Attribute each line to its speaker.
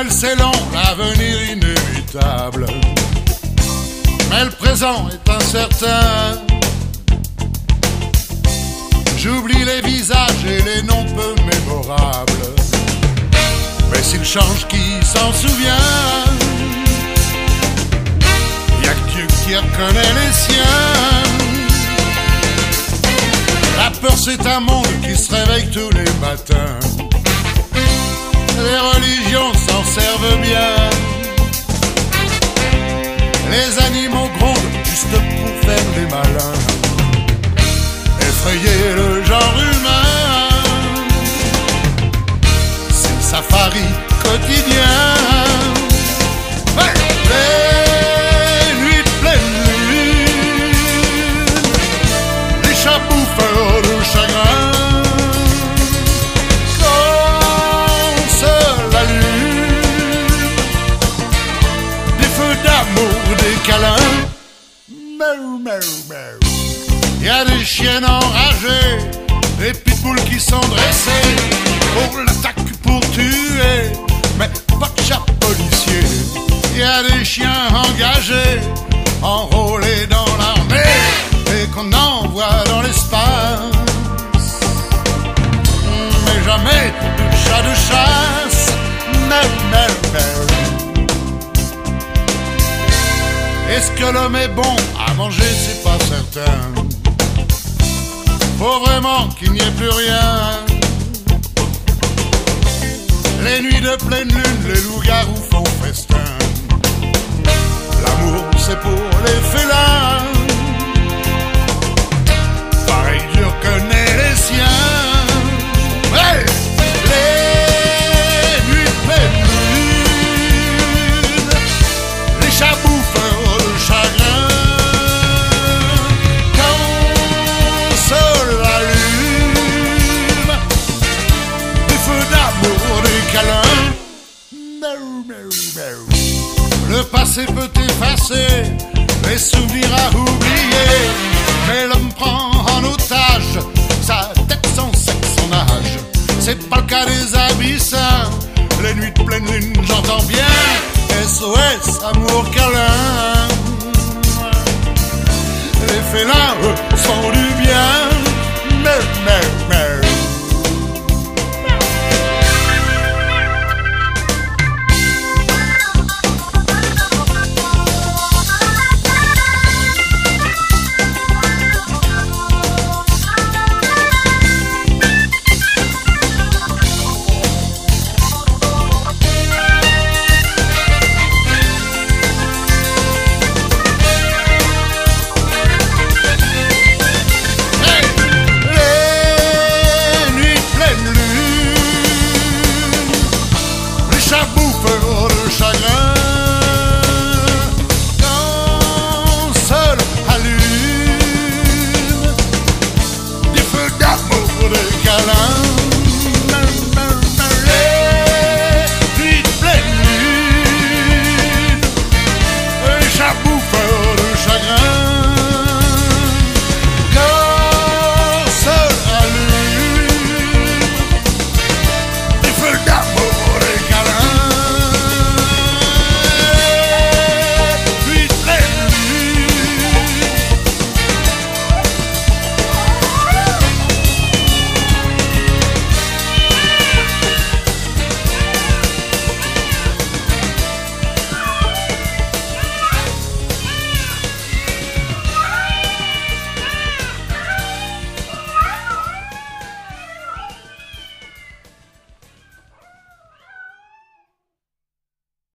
Speaker 1: tunnel c'est long, l'avenir inévitable. Mais le présent est incertain. J'oublie les visages et les noms peu mémorables. Mais s'il change, qui s'en souvient? Y'a que Dieu qui reconnaît les siens. La peur c'est un monde qui se réveille tous les matins. Les religions s'en servent bien. Les animaux grondent juste pour faire les malins. Effrayer le genre humain, c'est le safari quotidien. Hey! Les nuits de pleine lune, les chats bouffeurs de chagrin. Des câlins, mou, mou, mou. Y'a des chiennes enragées, des pitbulls qui sont dressés pour l'attaque, pour tuer, mais pas de chat policier. Y'a des chiens engagés, enrôlés dans l'armée et qu'on envoie dans l'espace. Mais jamais de chat de chasse, mou, mou, mou. Est-ce que l'homme est bon à manger? C'est pas certain. Faut vraiment qu'il n'y ait plus rien. Les nuits de pleine lune, les loups-garous font festin. L'amour c'est pour les félins. Pareil Dieu connaît les siens. Hey! Les nuits de pleine lune, les chats bouffeurs chagrin, quand se l'allume, des feux d'amour, des câlins. Mou, mou, mou. Le passé peut effacer les souvenirs à oublier, mais l'homme prend en otage sa tête, son sexe, son âge. C'est pas le cas des abyssins. Les nuits de pleine lune, j'entends bien SOS, amour, câlin. Les félins, eux, sont du bien. Mais